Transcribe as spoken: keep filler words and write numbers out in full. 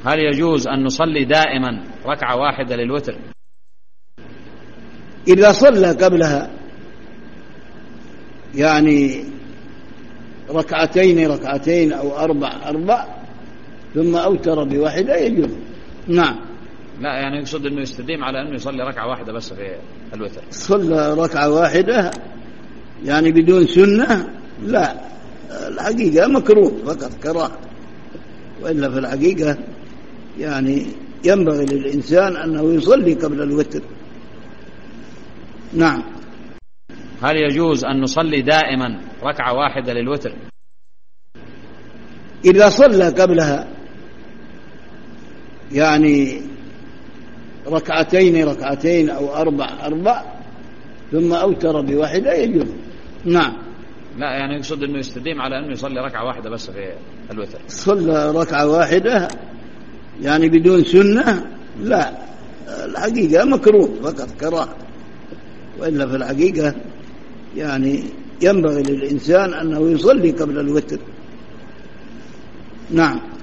هل يجوز أن نصلي دائما ركعة واحدة للوتر؟ إذا صلى قبلها يعني ركعتين ركعتين أو أربع أربع ثم أوتر بواحدة يجوز. نعم. لا يعني يقصد أنه يستديم على أنه يصلي ركعة واحدة بس في الوتر. صلى ركعة واحدة يعني بدون سنة، لا، الحقيقة مكروه فقط كراهة، وإلا في الحقيقة يعني ينبغي للإنسان أنه يصلي قبل الوتر. نعم. هل يجوز أن نصلي دائما ركعة واحدة للوتر؟ إذا صلى قبلها يعني ركعتين ركعتين أو أربع أربع ثم أوتر بواحدة يجوز. نعم. لا يعني يقصد أنه يستديم على أنه يصلي ركعة واحدة بس في الوتر. صلى ركعة واحدة يعني بدون سنة، لا، الحقيقة مكروه فقط كراهة، وإلا في الحقيقة يعني ينبغي للإنسان أنه يصلي قبل الوتر. نعم.